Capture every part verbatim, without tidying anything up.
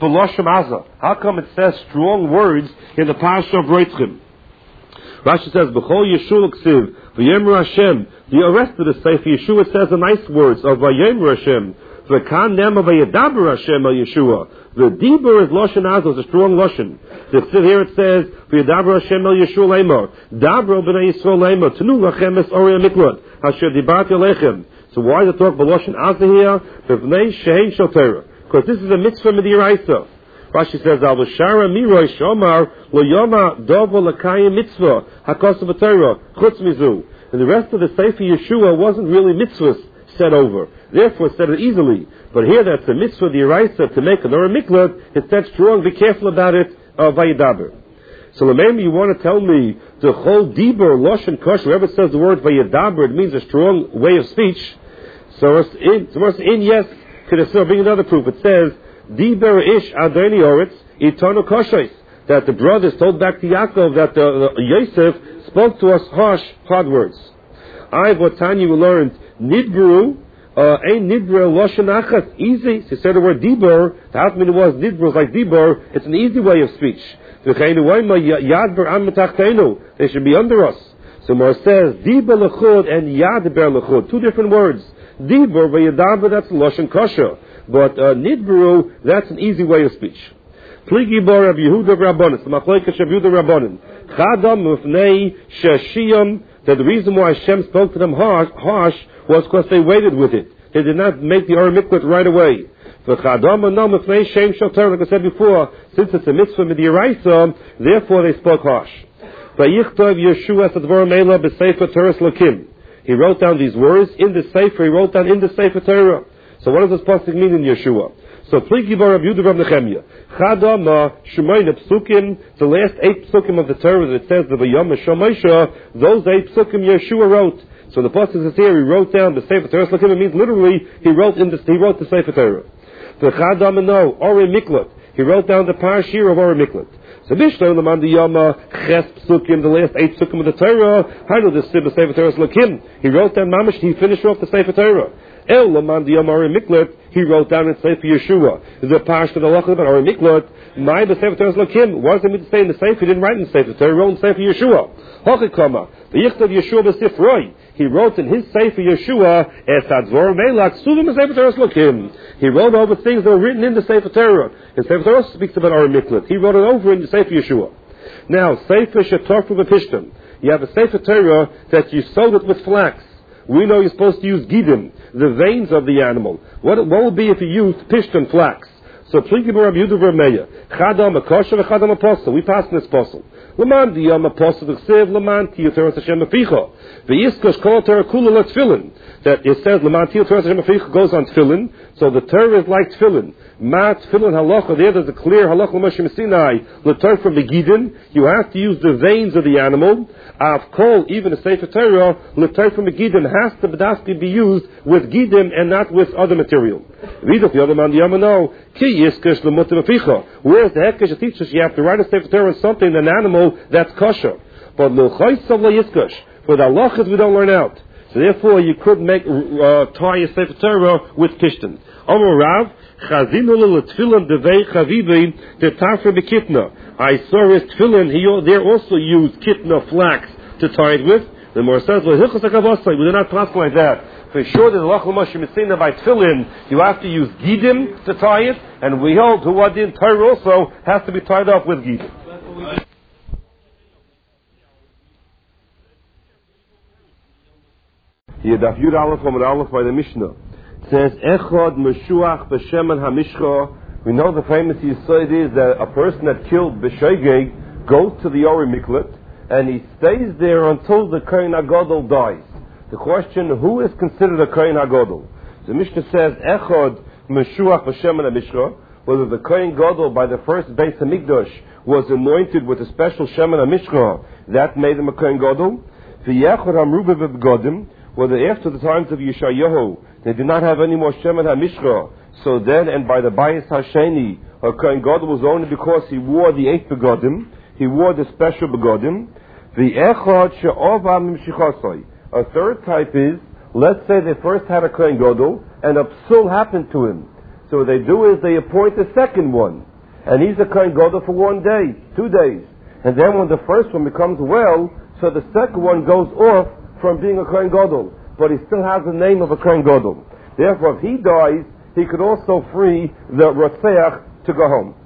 for Loshem Azah? How come it says strong words in the Parsha of Roitzchim? Rashi says, B'chol Yeshua Ksiv, V'yemru Hashem. The rest of the Sefer Yeshua says the nice words of V'yemru Hashem. V'kan nema V'yedaber Hashem al Yeshua. The Dibur is Loshen Azah, it's a strong Loshen. The Ksiv here it says, V'yedaber Hashem al Yeshua Leimor. Dabro b'nei Yisrael Leimor. Tenu lachem es Orei Miklot. Hasher dibarti alechem. So why the talk about Loshen Azah here? V'vnei shehein shel Torah. Because this is a mitzvah midiraisa. Rashi says, Al B'shara miroi shomar lo yoma dovo l'kayim mitzvah hakosav b'Torah chutz mizu. And the rest of the Sefer Yeshua wasn't really mitzvahs said over. Therefore, said it easily. But here, that's a mitzvah d'iraisa to make an Orah Miklat. It's that strong. Be careful about it. Uh, Vayidaber. So, maybe you want to tell me the whole dibur loshen kosh. Whoever says the word Vayidaber, it means a strong way of speech. So, it's in, so it's in yes. Could I still bring another proof? It says, Diber ish adoni oretz itonu koshes, that the brothers told back to Yaakov that the, the Yosef spoke to us harsh, hard words. I, what Tanya we learned, nidbru, ein nidbru loshen achas, easy. So he said the word dibur, the half minute was nidbru, is like dibur, it's an easy way of speech. They should be under us. So Mar says, dibur lechud and yadber lechud, two different words. Dibur, v'yadaber, that's loshen kosher. But uh, nidbru, that's an easy way of speech. Pligi bar of Yehuda Rabbanan, the Machlekes of Yehuda Rabbanan. Chadam ufnei shashiyam, that the reason why Hashem spoke to them harsh, harsh was because they waited with it. They did not make the Orah Miklat right away. For Chadam anam ufnei shem shel Torah, like I said before, since it's a mitzvah midiraisa, therefore they spoke harsh. Vayichtov Yeshua sadvar meila b'sefer Torah Lakim. He wrote down these words in the Sefer. He wrote down in the Sefer Torah. So what does this pasuk mean in Yeshua? So Pligi bar of Yehuda Rav Nechemia. Chadam Shemayna Psukim, the last eight psukim of the Torah that says the Vayom Shomaisha, those eight psukim Yeshua wrote. So the pasuk is here. He wrote down the Sefer Torah. Lakim, it means literally he wrote in the he wrote the Sefer Torah. The Chadam no Orah Miklat. He wrote down the parashir of Orah Miklat. So Bishlo Laman the Yama Ches Psukim, the last eight psukim of the Torah. I know the Sefer Torah Lakim. He wrote down Mamish. He finished off the Sefer Torah. El Laman the Orah Miklat, he wrote down in Sefer Yeshua. The Parsha of the Lach about Orah Miklat, my the Sefer Torah Lakim. What does it mean to say in the Sefer? He didn't write in the Sefer Torah, he wrote in Sefer Yeshua. Hochikama, the Yichtav Yeshua b'Sifroi. He wrote in his Sefer Yeshua, Es Adzvor Melach, Suvim Sefer Torah Lakim. He wrote over things that were written in the Sefer Torah. And Sefer Torah speaks about Orah Miklat. He wrote it over in the Sefer Yeshua. Now, Sefer Shetofu b'Pishtim. You have a Sefer Torah that you sewed it with flax. We know you're supposed to use gidim, the veins of the animal. What, what would be if you used pishton flax? So, Plikibur Rabbi Yehuda Vermeya, Chadam Akosha v'Chadam Apostle. We pass in this apostle. Laman diyam apostle v'chsev, Laman tiyu Torah Hashem aficha. V'yiskosh kol Torah kula l'tfilin. That it says, Laman tiyu Torah Hashem aficha goes on tfilin. So the Torah is like tfilin. Ma tfilin halacha, there there's a clear halacha l'Moshe Sinai. L'Torah from the gidin, you have to use the veins of the animal. Av kol, even a Sefer Torah, l'Torah from the gidin has to b'daski be used with gidin and not with other material. Read the other man diyam no. Ki yiskosh l'mutim aficha. Whereas the hekesh teaches you have to write a Sefer Torah on something, an animal that's kosher. But l'chaysav layiskosh. For the halachas we don't learn out. So therefore you could make uh, tie a Sefer Torah with pishton. Amar Rav, chazinu l'tfilin devei chavibi tetafre b'kitna. I saw his tefillin, he there also used kitna flax to tie it with. The more says, we do not talk like that. For sure there's a lach l'Moshe Messina by tefillin, you have to use gidim to tie it, and we hold who what in Torah also has to be tied up with gidim. Here, Daf Yud Aleph Amud Aleph by the Mishnah. It says, Echad Meshuach B'Shemen HaMishcha. We know the famous Yisod is that a person that killed B'Shogeg goes to the Orah Miklat, and he stays there until the Kohen HaGadol dies. The question, who is considered a Kohen HaGadol? The Mishnah says, Echad Meshuach B'Shemen HaMishcha, whether the Kohen Gadol by the first Beis HaMikdash was anointed with a special Shemen HaMishcha, that made him a Kohen Gadol. V'yechad HaMruba V'B'Godim, whether after the times of Yeshayahu, they did not have any more Shemen HaMishcha, so then, and by the Bayis Hasheni, a Kohen Gadol was only because he wore the eighth Begodim, he wore the special Begodim. The Echad She'ova Mimshichasai. A third type is, let's say they first had a Kohen Gadol, and a psul happened to him. So what they do is they appoint a second one. and he's a Kohen Gadol for one day, two days. And then when the first one becomes well, so the second one goes off from being a Kohen Gadol, but he still has the name of a Kohen Gadol. Therefore, if he dies, he could also free the Rotzeach to go home.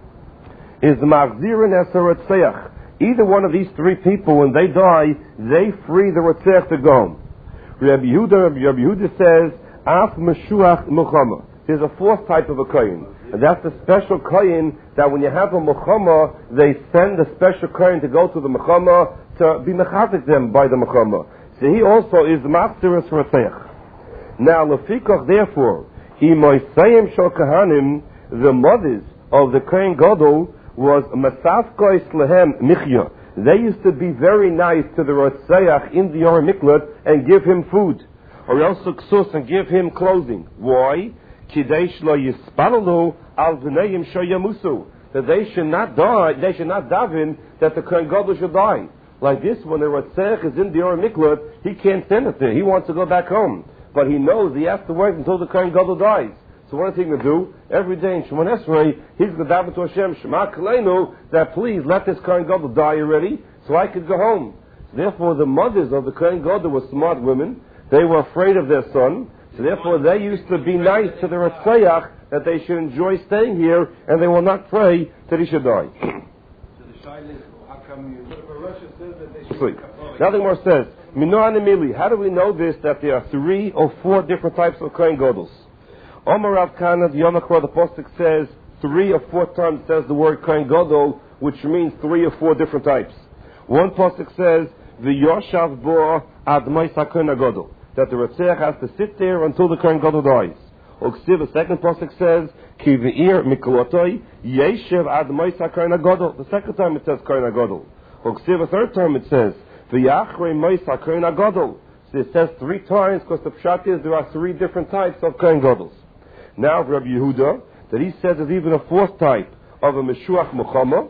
Is Machzirin Eser Rotzeach. Either one of these three people, when they die, they free the Rotzeach to go home. Rabbi Yehuda, Rabbi Yehuda says, Af Meshuach Muchama. There's a fourth type of a Kohen. And that's the special Kohen that when you have a Mechama, they send a special Kohen to go to the Mechama to be mechazik them by the Mechama. So he also is Machziris Rotzeach. Now, Lefikach, therefore, Imoisayim Shal Kahanim, the mothers of the Kohen Gadol, was Masafkois Lehem Michya. They used to be very nice to the Rotzeach in the Yor Miklat and give him food, or else Ksus and give him clothing. Why? Kideish lo yispalalu al v'neim shoyamusu. That they should not die, they should not daven that the Kohen Gadol should die. Like this, when the Rotzeach is in the Yor Miklat, he can't stand it there. He wants to go back home. But he knows he has to wait until the Kohen Gadol dies. So what is he going to do? Every day in Shemon Esrei, he's going to daven to Hashem, Shema Kaleinu, that please let this Kohen Gadol die already, so I could go home. So therefore, the mothers of the Kohen Gadol were smart women. They were afraid of their son. So therefore, they used to be nice to the Rotzeach that they should enjoy staying here, and they will not pray that he should die. So the Shaila is, how come you... Russia says that they should... Sleep. Nothing more says. Minoan Emili. How do we know this, that there are three or four different types of Kohen Gadol? Omar Rav Kana, the Yom Kippur, the Pasuk says, three or four times says the word Kohen Gadol, which means three or four different types. One Pasuk says, V'yoshav bo admais ha-Kohen Gadol, that the Rotzeach has to sit there until the Kohen Gadol dies. Uksiv, the second Pasuk says, Ki v'ir miklotoi yeshev admais ha-Kohen Gadol. The second time it says Kohen Gadol. Uksiv, the third time it says, V'yachrei mais ha-Kohen Gadol. So it says three times because the pshat is there are three different types of Kohen Gadol. Now, Rabbi Yehuda, that he says there's even a fourth type of a Meshuach Muchama.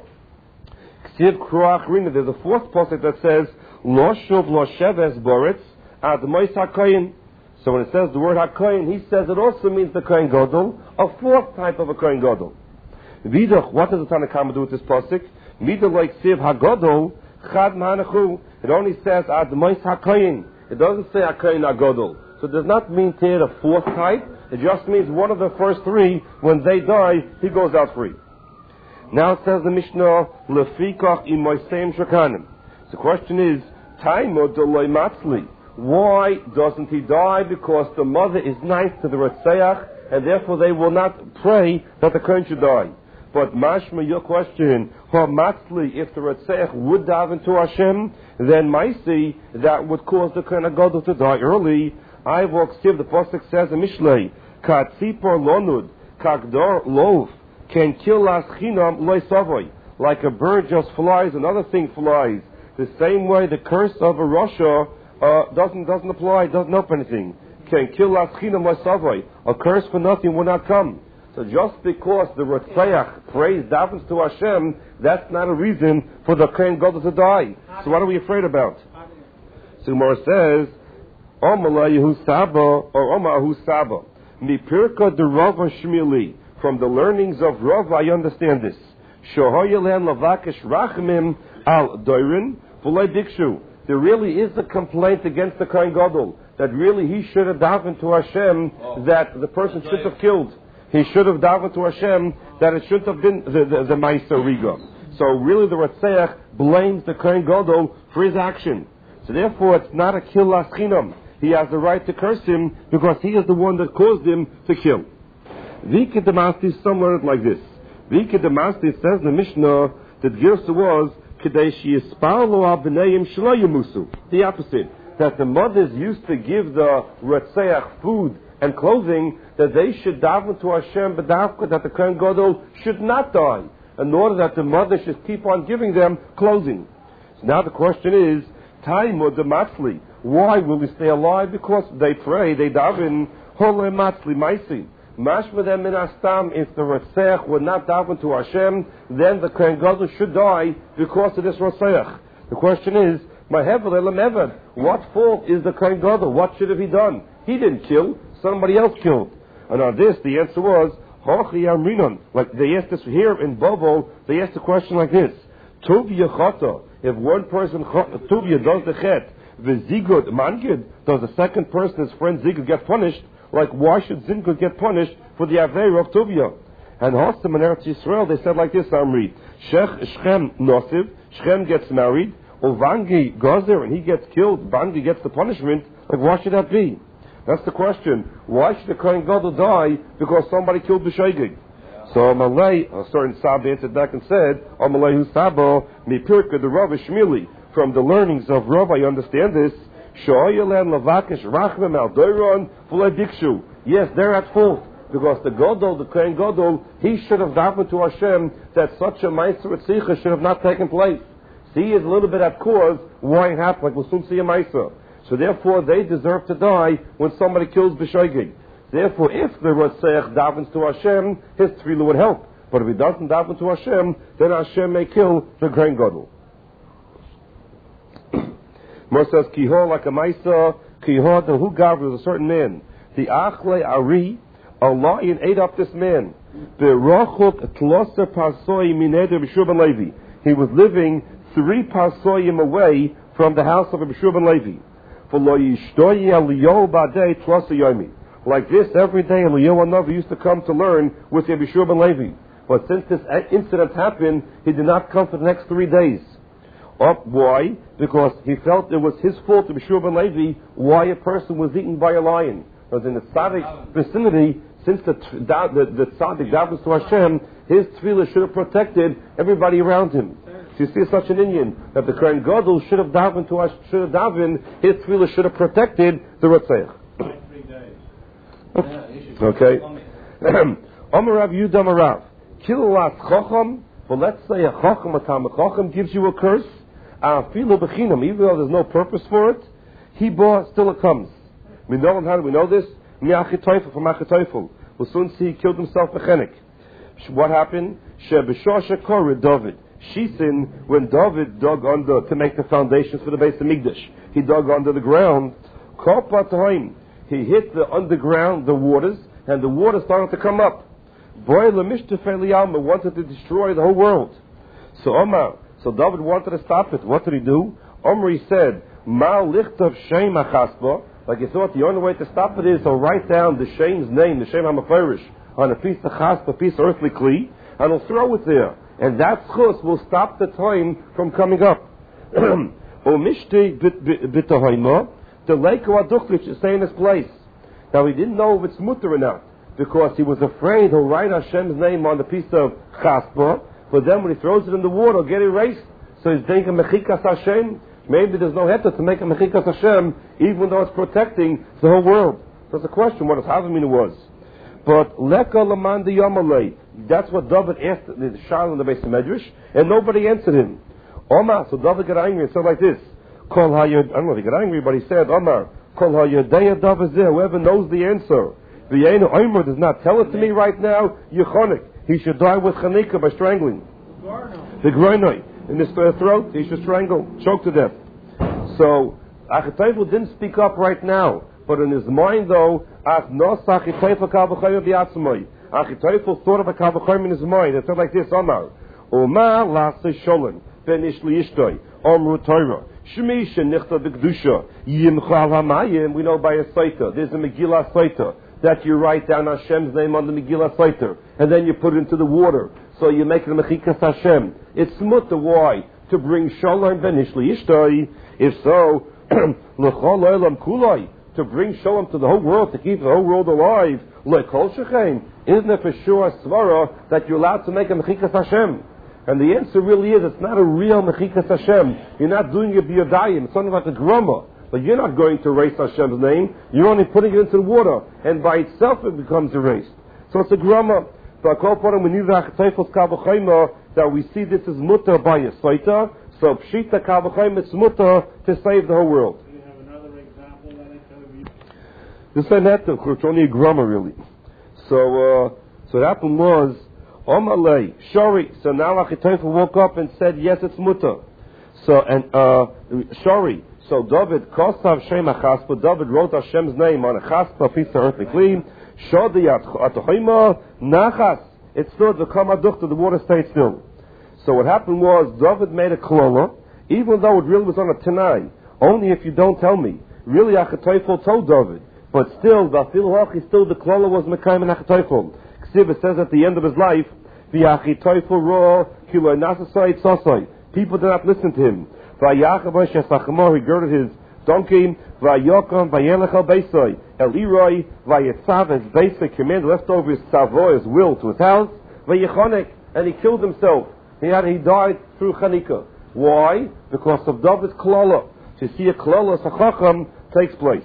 Ksiv Kruach Rina, there's a fourth pasuk that says, Lo shuv lo sheves boretz ad mois ha-Kohen. So when it says the word ha-Kohen, he says it also means the Kohen Gadol, a fourth type of a Kohen Gadol. Vidach, what does the Tanna Kama do with this pasuk? Midah like Ksiv ha-Gadol, chad ma'anachu. It only says ad mois ha-Kohen. It doesn't say ha-Kohen ha-Gadol. So it does not mean here a fourth type. It just means one of the first three, when they die, he goes out free. Now it says the Mishnah, Lefikach imoisem shakanim. The question is, Taimo deloi matzli. Why doesn't he die? Because the mother is nice to the Rotzeach, and therefore they will not pray that the Kohen should die. But mashma, your question, ha matzli, if the Rotzeach would daven to Hashem, then maisi, that would cause the Kohen Gadol to die early. I will Ksiv, the Pasuk says in Mishlei, Ka tzipor lonud, kagdor lov, can kill as chinam loy savoy. Like a bird just flies, another thing flies. The same way the curse of a Russia uh, doesn't doesn't apply, doesn't help anything. Can kill as chinam loy savoy. A curse for nothing will not come. So just because the Rotzeach prays davens to Hashem, that's not a reason for the Kohen Gadol to die. So what are we afraid about? So Gemara says, Omala Yehu Saba, or Omar Hu Saba. Mipirka de Rava Shmili. From the learnings of Rav, I understand this. Shohoyelen Lavakish Rachmim al Doirin Fulay Dikshu. There really is a complaint against the Kohen Gadol, that really he should have davened to Hashem, oh. that the person should have killed. He should have davened to Hashem that it shouldn't have been the, the, the Ma'aser Riga. So really the Rotzeach blames the Kohen Gadol for his action. So therefore it's not a kill laschinam. He has the right to curse him because he is the one that caused him to kill. Vika Damasti, some learn it like this. Vika Damasti says in the Mishnah that Girsa was Kadeshi Yispalo al B'nayim Shlo Yamusu. The opposite. That the mothers used to give the Rotzeach food and clothing, that they should daven to Hashem b'davka, that the Kohen Gadol should not die, in order that the mother should keep on giving them clothing. So now the question is, Taimo de Matzli. Why will he stay alive? Because they pray, they daven, Hole Matzli Maisi. Mashma them min astam, if the Rotzeach would not daven to Hashem, then the Kohen Gadol should die because of this Rotzeach. The question is, my hevel elam evad. What fault is the Kohen Gadol? What should have he done? He didn't kill, somebody else killed. And on this, the answer was, Like they asked this here in Bovo, they asked a question like this. Tuvia chata, if one person, Tuvia does the chet, the zigud mangid, does the second person, his friend zigud, get punished? Like why should zigud get punished for the aveir of Tuvia? And Hostam and Eretz Yisrael, they said like this, Amri, Shech Shchem Nosiv, Shchem gets married, Vangi goes and he gets killed, Vangi gets the punishment. Like why should that be? That's the question. Why should the Kohen Gadol die because somebody killed the Shegig? So Amalei, a certain Sab answered back and said, Amalei hu Sabo, mi pirka the Rav Shmili. From the learnings of Rav, I understand this. Sho'oyelan lavakish rachmem al doiron v'ledikshu. Yes, they're at fault. Because the Gadol, the Kohen Gadol, he should have davened to Hashem that such a Meiser Ritzicha should have not taken place. See, he is a little bit at cause why it happened, like we'll soon see a Meiser. So therefore, they deserve to die when somebody kills B'shoigig. Therefore, if the Rotzeach davens to Hashem, his tefillah would help. But if he doesn't daven to Hashem, then Hashem may kill the Kohen Gadol. More says, Kihor like a Meiser, Kihor the Hugav was a certain man. The Achle Ari, a lion ate up this man. He was living three parsoyim away from the house of Rabbi ben Levi. Like this, every day Eliyahu Hanavi used to come to learn with Rabbi ben Levi. But since this incident happened, he did not come for the next three days. Up, why? Because he felt it was his fault, Rabbi ben Levi, why a person was eaten by a lion. Because in the tzaddik vicinity, since the the, the tzaddik davens to Hashem, his tefillah should have protected everybody around him. So you see such an Indian that the Kohen Gadol should have davened to us, should have davened, his tefillah should have protected the Rotzeach. Three days. Okay. Amar Rav Yudah Marav, Kilulas Chacham. But let's say a Chacham, a Talmid Chacham gives you a curse. Afilu b'chinam, even though there's no purpose for it, he bought, still it comes. We know how do we know this? Mi'achitoifel from Achitoifel. We'll soon see he killed himself b'chenek. What happened? Shebeshosha Korah David. Shisin, when David dug under to make the foundations for the base of Mikdash, he dug under the ground. He hit the underground, the waters, and the water started to come up. Boy, Lemishta wanted to destroy the whole world. So Omar, so David wanted to stop it. What did he do? Omri said, Mal lichtav shem achasba. Like he thought the only way to stop it is to write down the Shem's name, the Shem HaMefarish, on a piece of chaspa, a piece of earthly kli, and he'll throw it there. And that chus will stop the time from coming up. Omishti b'tahoima, the lake of Aduchlich is stay in his place. Now he didn't know if it's mutter or not, because he was afraid he'll write Hashem's name on the piece of chaspa, but then when he throws it in the water, it'll get erased. So he's thinking mechikas Hashem. Maybe there's no heter to make a mechikas Hashem, even though it's protecting the whole world. So it's a question what his Havamina was. But leka laman de yamalei. That's what David asked the Shal in the base of Medrash, and nobody answered him. Omar, so David got angry and said like this. Kol hayod, I don't know if he got angry, but he said, Omar, Kol hayodeya David zeh, whoever knows the answer. V'yeinu Omer does not tell it to me right now, Yechonik. He should die with Chanika by strangling. The groinoi. In his throat, he should strangle, choke to death. So, Achitophel didn't speak up right now, but in his mind though, Achitophel thought of a Kavachayim in his mind. It said like this, Omar, Omar lase sholem, ben ishli ishtoi, Omru Torah, Shmisha nichta b'kedusha, Yimchal hamayim, we know by a Saita, there's a Megillah Saita, that you write down Hashem's name on the Megillah Saita, and then you put it into the water. So you make it a mechikas Hashem. It's mutter. Why? To bring shalom ben ishli ishtoi. If so, l'chol olam kulai. To bring shalom to the whole world, to keep the whole world alive. L'kol shechein. Isn't it for sure svara that you're allowed to make a mechikas Hashem? And the answer really is, it's not a real mechikas Hashem. You're not doing it b'yadayim. It's something like a grama. But you're not going to erase Hashem's name. You're only putting it into the water, and by itself it becomes erased. So it's a grama. That we see this is mutter by a saita, so pshita kavachayim it's mutter to save the whole world. Do you have another example that I tell you? This ain't that, it's only a grammar really. So, uh, so what happened was, Omalei, Shori, so now Achitophel woke up and said, yes, it's mutter. So, and, uh, sorry. So David, Kosav Shem HaChaspa, David wrote Hashem's name on a chaspa, a piece of earthly clean. Shodi Atohima, Nachas. It stood, the Kamaduchta, the water stayed still. So what happened was, David made a klola, even though it really was on a Tanai. Only if you don't tell me. Really, Achatoifel told David. But still, Vafiluhachi, still the klola was Mekayim and Achatoifel. Ksiv says at the end of his life, V'achitoifel ro, Kilo Nasasai Tzosai. People did not listen to him. Vayachavosh Yasachamo, he girded his donkey. Vayokam, Vayelech al Beisai. El Eroi, Vayetzav, his basic command, left over his savoy, his will, to his house. Vayechonek, and he killed himself. He had, he died through Chanukah. Why? Because of David's klala. To see a klala, Sachacham takes place.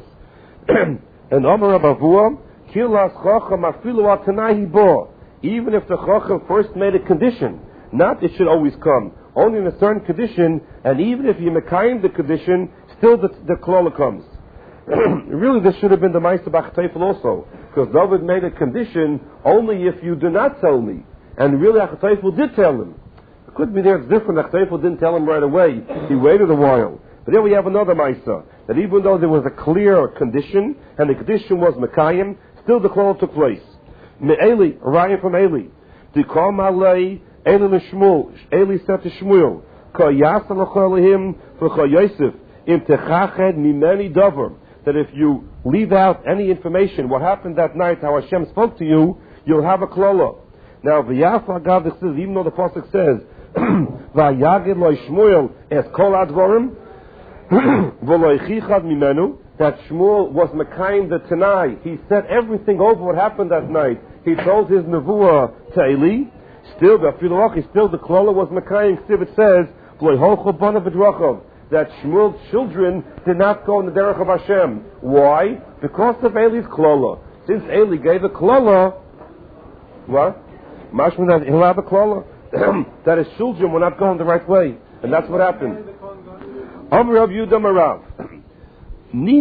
And Amar Abavua, Kilas Chacham Afilu Atanahi Bo. Even if the Chacham first made a condition, not it should always come, only in a certain condition, and even if you mekayim the condition, still the, the klala comes. Really, this should have been the Ma'aseh B'Achatoifel also, because David made a condition only if you do not tell me. And really, Achatoifel did tell him. It could be there it's different. Achatoifel didn't tell him right away. He waited a while. But then we have another Ma'aseh, that even though there was a clear condition, and the condition was mekayim, still the klala took place. Me'eli, Ryan from Eli. Dikam alei, Eli l'Shmuel. Eli said to Shmuel, Ka yasa l'cha Elohim v'cha Yosef, im techached mimeni davar. That if you leave out any information, what happened that night, how Hashem spoke to you, you'll have a klala. Now, v'yasa agav, this says, even though the pasuk says, v'yagid lo Shmuel es kol advarim, v'lo yichichad mimenu, that Shmuel was mekayim the Tanai. He said everything over what happened that night. He told his nevuah to Eli. Still, the still the klala was mekayim. It says, v'lo yiholchu bana v'drachav, that Shmuel's children did not go in the derech of Hashem. Why? Because of Eli's klala. Since Eli gave a klala, what? Mashman that he'll have a klala that his children will not go in the right way, and that's what happened. Amr Rav Yehuda Marav.